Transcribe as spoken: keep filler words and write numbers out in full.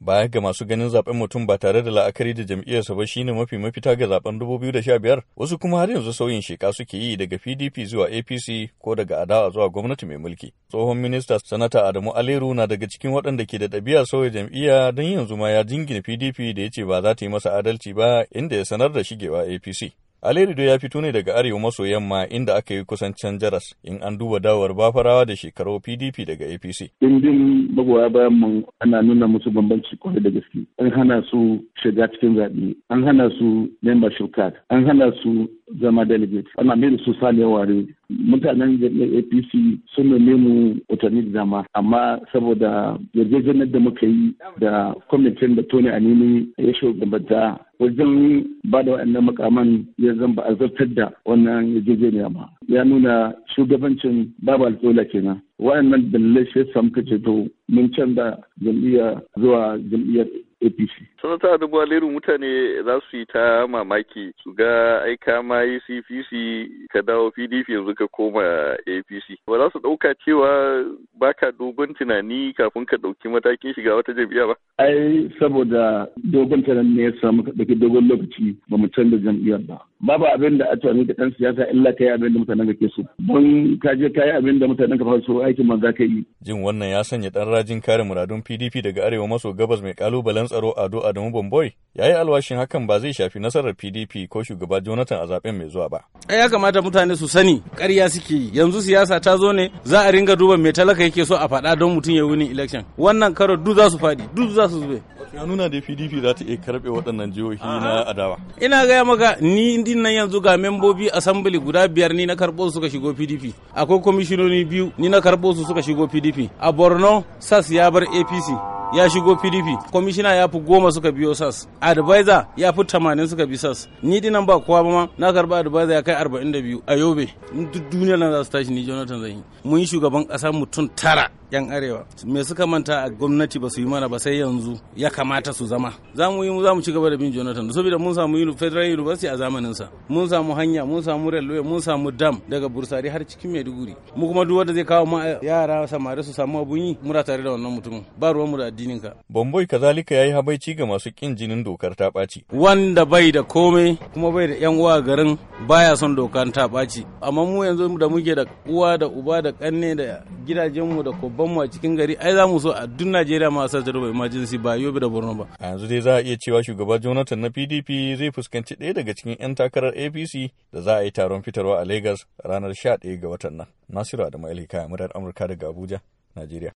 Baya ga masu ganin zaben mutum ba tare da la'akari da jam'iyyarsa ba shine mafi mafita ga zaben dubu biyu da sha biyar, wasu kuma har yanzu sauyin sheka suke yi daga P D P zuwa A P C ko daga adawa zuwa gwamnati mai mulki. Tsohon minista Sanata Adamu Aleru na daga cikin waɗanda ke da ɗabi'ar sauya jam'iyya don yanzu ma ya jingina P D P da ya ce ba za ta yi masa adalci ba, inda ya sanar da shigewa A P C. Alerido ya fito ne daga arewa maso yamma inda aka yi kusan can jaras in an duba dawar bafarawa da shekaru P D P daga A P C. Dindin magoya bayan mu ana nuna musu bambanci kwarai da gaske. An hana su shiga cikin zaɓe, an hana su membership card, an hana su zama delegate, ana mai da su sale ware. Mutanen jami'ar A P C sun neme mu watanni da dama, amma saboda yarjejeniyar da muka yi da kwamitin da Tony Anini ya shugabanta wajen ba da waɗannan makaman ya zan ba a zartar da wannan yarjejeniya ba. Ya nuna shugabancin babu alƙawla kenan. Waɗannan dalilai shi yasa muka ce to mun canza jam'iyya zuwa jam'iyyar A P C. Sanata Adamu Aleru, mutane za su yi ta mamaki su ga ai ka ma yi C P C ka dawo P D P yanzu ka koma A P C. Ba za su ɗauka cewa baka dogon tunani kafin ka ɗauki matakin shiga wata jam'iyya ba? Ai saboda dogon tunani ne ya samu ka ɗauki dogon lokaci ba mu canza jam'iyyar ba. Babu abin da a tunani da ɗan siyasa illa ka yi abin da mutanen ka ke so. Don ka je ka yi abin da mutanen ka so aikin ma za ka yi. Jin wannan ya sanya ɗan rajin kare muradun P D P daga arewa maso gabas mai ƙalubalen tsaro Ado Adamu Bomboy ya yi alwashin hakan ba zai shafi nasarar P D P ko shugaba Jonathan a zaben mai zuwa ba. Ya kamata mutane su sani ƙarya suke yi, yanzu siyasa ta zo ne za a ringa duba mai talaka yake so a faɗa don mutum ya wuni election. Wannan karo duk za su faɗi, duk za su zube. Ya nuna da P D P za ta iya karɓe waɗannan jihohi na adawa. Ina gaya maka ni din nan yanzu ga membobi assembly guda biyar ni na karɓo su suka shigo P D P. Akwai kwamishinoni biyu ni na karɓo su suka shigo P D P. A Borno Sas ya bar A P C. Ya shigo P D P, kwamishina ya fi goma suka biyo S A S, advisor ya fi tamanin suka bi S A S, ni dinan ba kowa ba ma na karba advisor ya kai arba'in da biyu a Yobe, duk duniyar nan za su tashi ni Jonathan zan yi. Mun yi shugaban ƙasa mutum tara yan arewa, me suka manta a gwamnati ba su yi mana ba sai yanzu ya kamata su zama. Za mu yi za mu ci gaba da bin Jonathan, saboda mun samu Federal University a zamaninsa, mun samu hanya, mun samu railway, mun samu dam daga Bursari har cikin Maiduguri. Mu kuma duk wanda zai kawo ma yara samari su samu abun yi, muna tare da wannan mutumin, ba ruwan mu da addini. Bomboy kazalika ya yi habaici ga masu ƙin jinin dokar ta ɓaci. Wanda bai da komai kuma bai da ‘yan uwa garin baya son dokar ta ɓaci. Amma mu yanzu da muke da uwa da uba da ƙanne da gidajenmu da kubbanmu a cikin gari, ai za mu so a duk Najeriya ma sa jarba emergency ba Yobe da Borno ba. A yanzu dai za a iya cewa shugaba Jonathan na P D P zai fuskanci ɗaya daga cikin ‘yan takarar A P C da za a yi taron fitarwa a Lagos ranar sha ɗaya ga watan nan. Nasiru Adamu Alhikaya, murar Amurka daga Abuja, Najeriya.